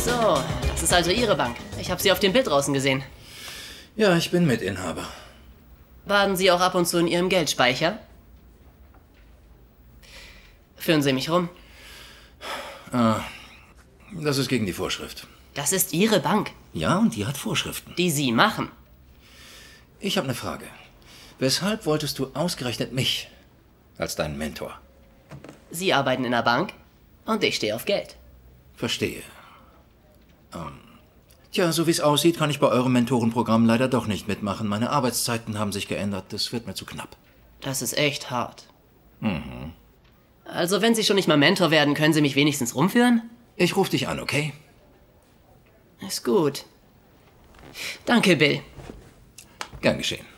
So, das ist also Ihre Bank. Ich habe Sie auf dem Bild draußen gesehen. Ja, ich bin Mitinhaber. Baden Sie auch ab und zu in Ihrem Geldspeicher? Führen Sie mich rum. Das ist gegen die Vorschrift. Das ist Ihre Bank. Ja, und die hat Vorschriften. Die Sie machen. Ich habe eine Frage. Weshalb wolltest du ausgerechnet mich als deinen Mentor? Sie arbeiten in der Bank und ich stehe auf Geld. Verstehe. Tja, so wie es aussieht, kann ich bei eurem Mentorenprogramm leider doch nicht mitmachen. Meine Arbeitszeiten haben sich geändert. Das wird mir zu knapp. Das ist echt hart. Also wenn Sie schon nicht mal Mentor werden, können Sie mich wenigstens rumführen? Ich rufe dich an, okay? Ist gut. Danke, Bill. Gern geschehen.